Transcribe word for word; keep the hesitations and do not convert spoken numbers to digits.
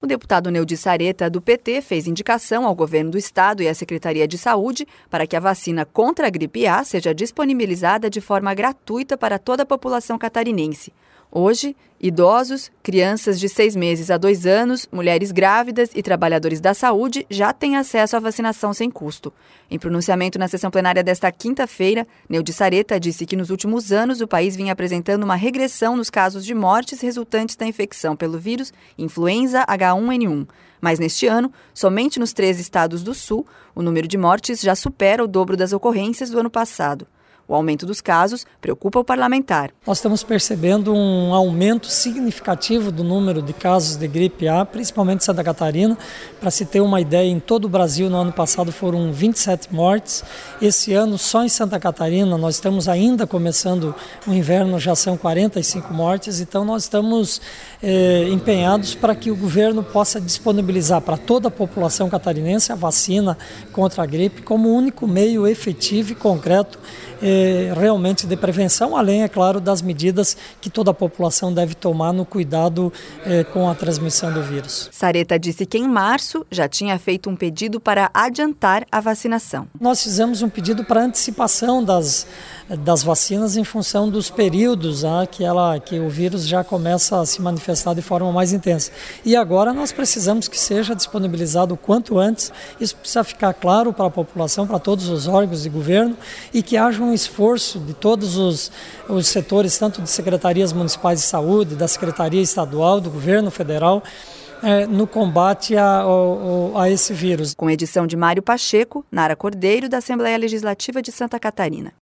O deputado Neudi Sareta, do P T, fez indicação ao governo do estado e à Secretaria de Saúde para que a vacina contra a gripe A seja disponibilizada de forma gratuita para toda a população catarinense. Hoje, idosos, crianças de seis meses a dois anos, mulheres grávidas e trabalhadores da saúde já têm acesso à vacinação sem custo. Em pronunciamento na sessão plenária desta quinta-feira, Neudi Sareta disse que nos últimos anos o país vinha apresentando uma regressão nos casos de mortes resultantes da infecção pelo vírus influenza H um N um. Mas neste ano, somente nos três estados do Sul, o número de mortes já supera o dobro das ocorrências do ano passado. O aumento dos casos preocupa o parlamentar. Nós estamos percebendo um aumento significativo do número de casos de gripe A, principalmente em Santa Catarina. Para se ter uma ideia, em todo o Brasil no ano passado foram vinte e sete mortes. Esse ano, só em Santa Catarina, nós estamos ainda começando o inverno, já são quarenta e cinco mortes. Então nós estamos eh, empenhados para que o governo possa disponibilizar para toda a população catarinense a vacina contra a gripe como único meio efetivo e concreto realmente de prevenção, além, é claro, das medidas que toda a população deve tomar no cuidado eh, com a transmissão do vírus. Sareta disse que em março já tinha feito um pedido para adiantar a vacinação. Nós fizemos um pedido para antecipação das, das vacinas em função dos períodos ah, que, ela, que o vírus já começa a se manifestar de forma mais intensa. E agora nós precisamos que seja disponibilizado o quanto antes. Isso precisa ficar claro para a população, para todos os órgãos de governo, e que haja um esforço de todos os, os setores, tanto de secretarias municipais de saúde, da Secretaria Estadual, do governo federal, eh, no combate a, a, a esse vírus. Com edição de Mário Pacheco, Nara Cordeiro, da Assembleia Legislativa de Santa Catarina.